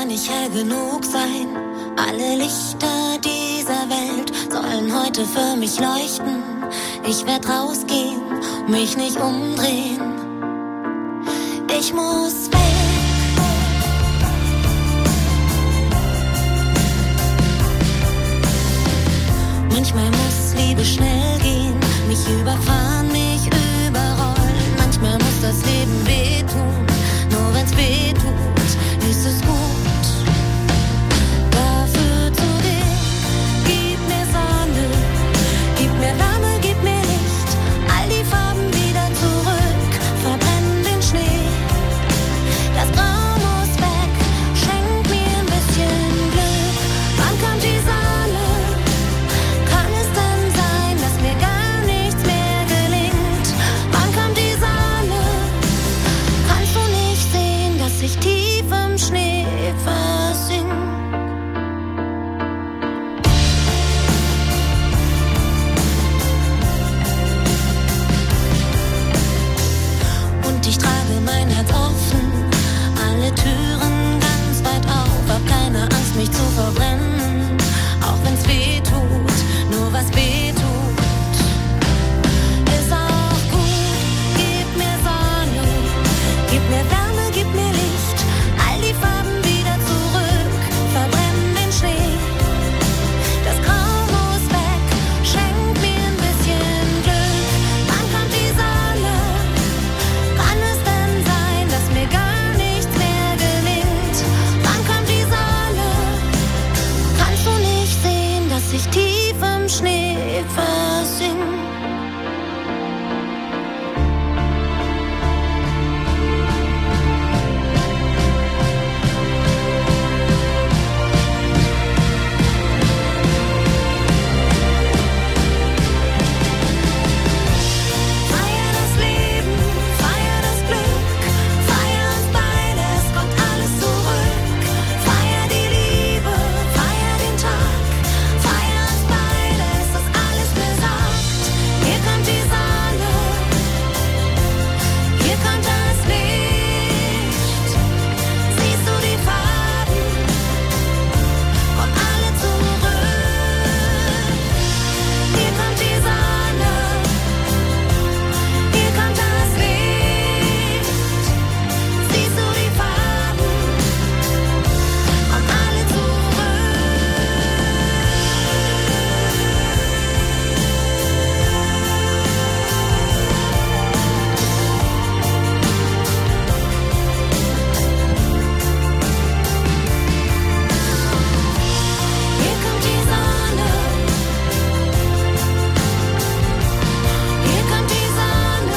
gar nicht hell genug sein. Alle Lichter dieser Welt sollen heute für mich leuchten. Ich werd rausgehen, mich nicht umdrehen. Ich muss weg. Manchmal muss Liebe schnell gehen, mich überfahren, mich überrollen. Manchmal muss das Leben wehtun, nur wenn's wehtut, ist es gut. Dafür zu dir, gib mir Sonne, gib mir Wärme, gib mir Licht, all die Farben wieder zurück, verbrenn den Schnee. Das Grau muss weg, schenk mir ein bisschen Glück. Wann kommt die Sonne? Kann es denn sein, dass mir gar nichts mehr gelingt? Wann kommt die Sonne? Kannst du nicht sehen, dass ich tief im Schnee versink? Und ich trage mein Herz offen, alle Türen ganz weit auf, hab keine Angst, mich zu verbrennen, auch wenn's weh tut, nur was weh tut, ist auch gut. Gib mir Sonne, gib mir Wärme, gib mir Licht, all die Farben wieder zurück, verbrenn den Schnee. Das Grau muss weg, schenk mir ein bisschen Glück. Wann kommt die Sonne? Kann es denn sein, dass mir gar nichts mehr gelingt? Wann kommt die Sonne? Kannst du nicht sehen, dass ich tief im Schnee versink? Feier das Leben, feier das Glück, feier uns beide, es kommt alles zurück. Feier die Liebe, feier den Tag, feier uns beide, es ist alles gesagt. Hier kommt die Sonne, hier kommt das Licht. Siehst du die Farben, komm alle zurück. Hier kommt die Sonne, hier kommt das Licht. Siehst du die Farben, komm alle zurück. Hier kommt die Sonne, hier kommt die Sonne.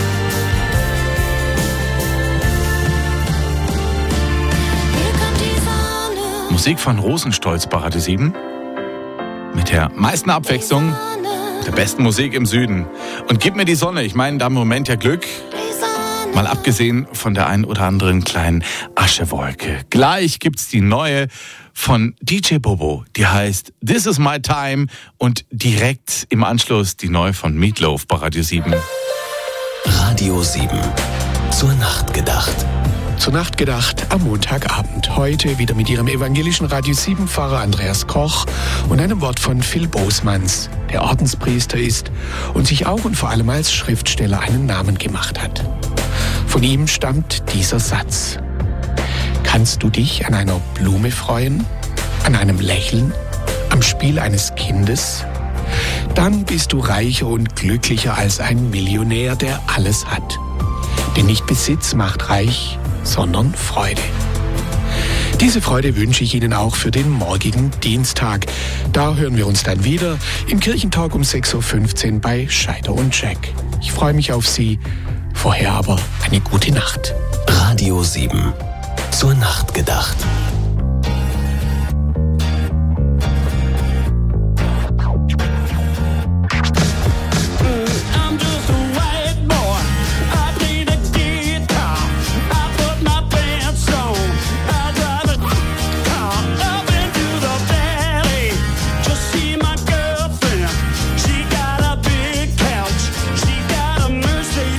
Hier kommt die Sonne. Musik von Rosenstolz bei Radio 7. Mit der meisten Abwechslung, der besten Musik im Süden. Und gib mir die Sonne. Ich meine, da haben wir im Moment ja Glück. Mal abgesehen von der ein oder anderen kleinen Aschewolke. Gleich gibt's die neue von DJ Bobo. Die heißt This Is My Time. Und direkt im Anschluss die neue von Meatloaf bei Radio 7. Radio 7. Zur Nacht gedacht. Zur Nacht gedacht am Montagabend. Heute wieder mit Ihrem evangelischen Radio 7-Pfarrer Andreas Koch und einem Wort von Phil Bosmans, der Ordenspriester ist und sich auch und vor allem als Schriftsteller einen Namen gemacht hat. Von ihm stammt dieser Satz: Kannst du dich an einer Blume freuen, an einem Lächeln, am Spiel eines Kindes? Dann bist du reicher und glücklicher als ein Millionär, der alles hat. Denn nicht Besitz macht reich, sondern Freude. Diese Freude wünsche ich Ihnen auch für den morgigen Dienstag. Da hören wir uns dann wieder im Kirchentalk um 6.15 Uhr bei Scheider und Jack. Ich freue mich auf Sie. Vorher aber eine gute Nacht. Radio 7. Zur Nacht gedacht.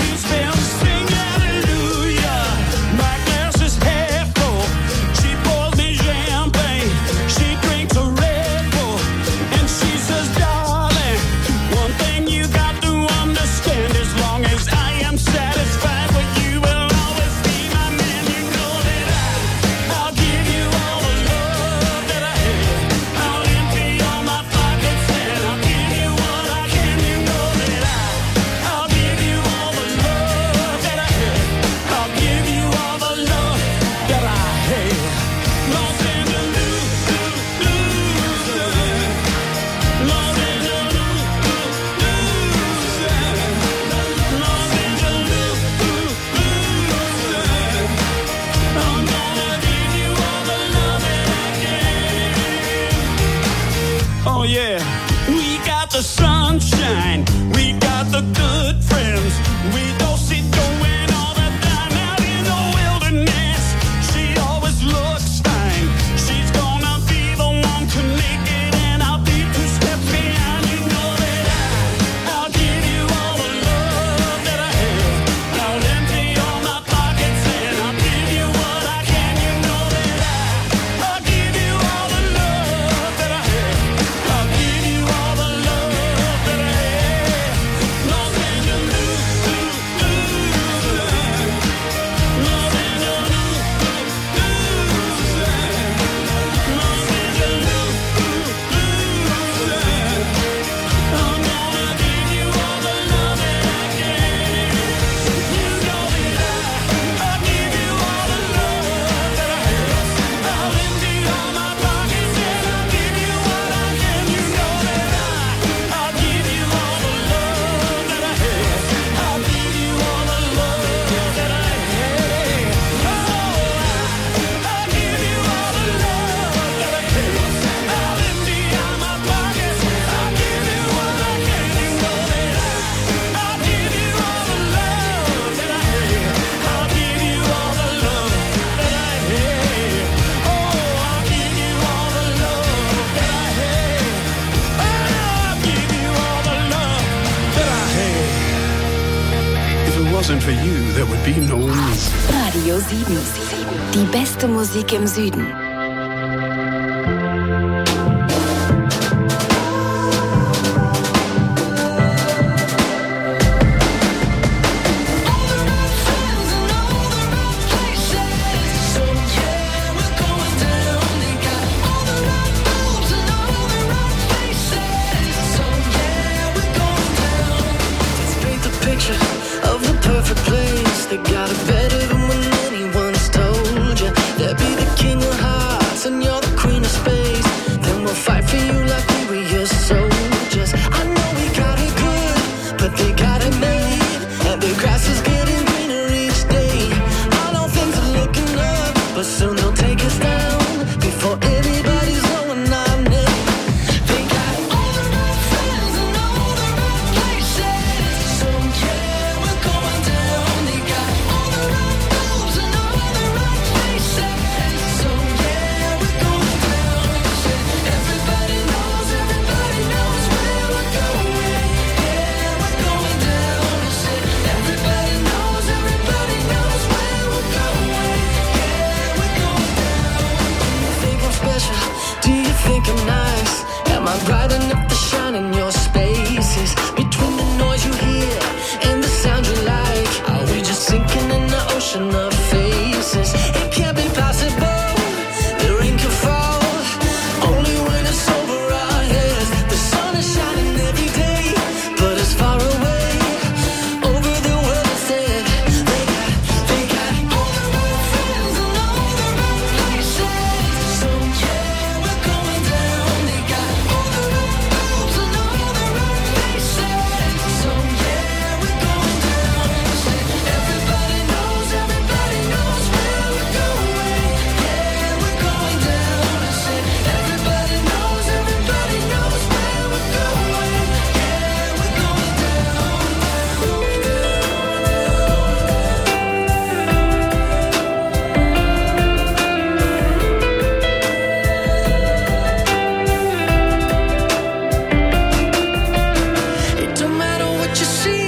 She pours For you, there would be no me. Radio 7. Die beste Musik im Süden.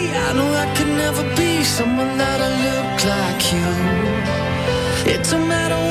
Someone that'll look like you. It don't matter